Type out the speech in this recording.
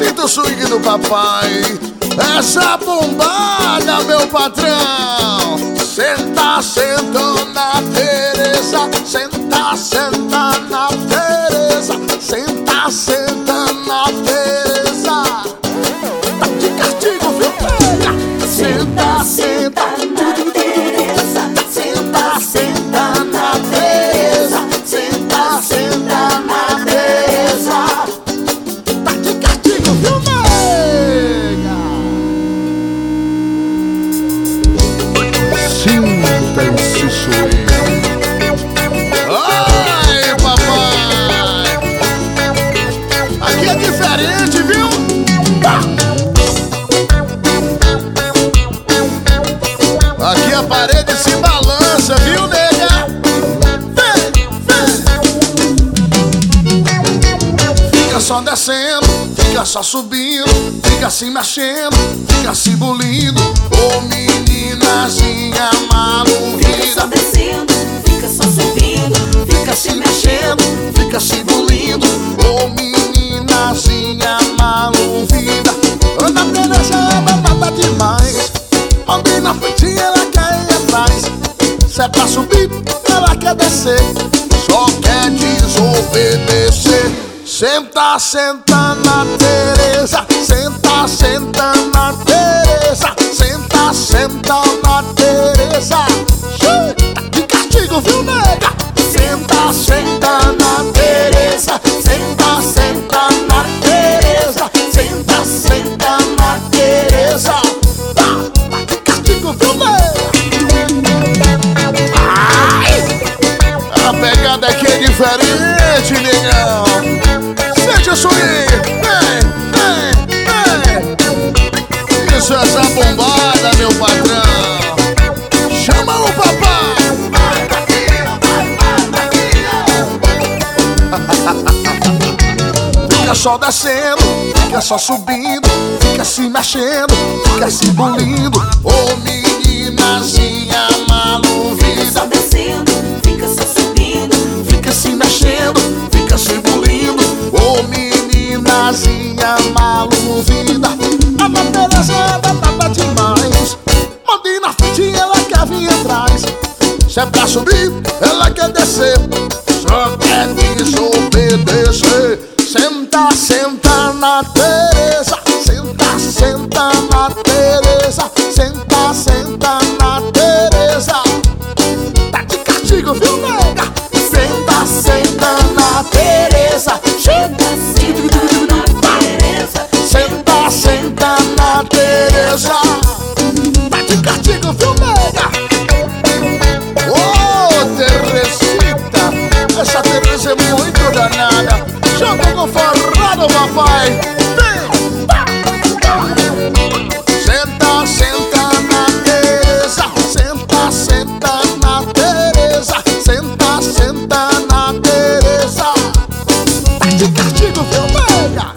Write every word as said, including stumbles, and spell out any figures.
Sinta o swing do papai. Essa bombada, meu patrão. Senta, senta na Teresa. Senta, senta na Teresa. Senta, senta na Teresa. Tá de castigo, viu? Senta, senta na Teresa. Senta, senta na Teresa. Senta, senta na Teresa. Tá de castigo, viu, nega? Sinta esse swing. Ai, papai. Aqui é diferente, viu? Aqui a parede se balança, viu, nega? Vem, vem. Fica só descendo, fica só subindo, fica se mexendo, fica se bulindo. Ô meninazinha maluquinha. Fica só descendo, fica só subindo, Fica se mexendo, fica se bulindo. Ô meninazinha maluquinha. Anda Teresa, anda nada demais. Alguém na frente ela quer ir atrás. Se é pra subir, ela quer descer. Só quer desobedecer. Senta, senta na Teresa. Senta, senta na Teresa. Senta, senta na Teresa. Tá de castigo, viu, nega? Senta, senta na Teresa. Senta, senta na Teresa. Senta, senta na Teresa. A pegada aqui é diferente, negão. Sente o swing. Vem, vem, vem. Isso é essa bombada, meu patrão. Chama o papai. Vai, Maquinha, vai, vai, Maquinha. Fica só descendo, fica só subindo, fica se mexendo, fica se bulindo. Ô meninazinha maluquinha. fica só descendo, fica só subindo, Fica se mexendo, fica se bulindo. Ô meninazinha maluquinha. A Teresa anda nada demais. Onde na frente ela quer vir atrás. Se é pra subir, ela quer descer. Só quer desobedecer. Senta, senta na Teresa. Senta, senta na Teresa. Senta, senta na Teresa. Tá de castigo, viu, nega? Senta, senta na Teresa. senta, senta na Teresa. Senta, senta na Teresa. Tá de castigo, viu, nega? Ô, Teresita. Essa Teresa é muito danada. Joga com forrado, papai.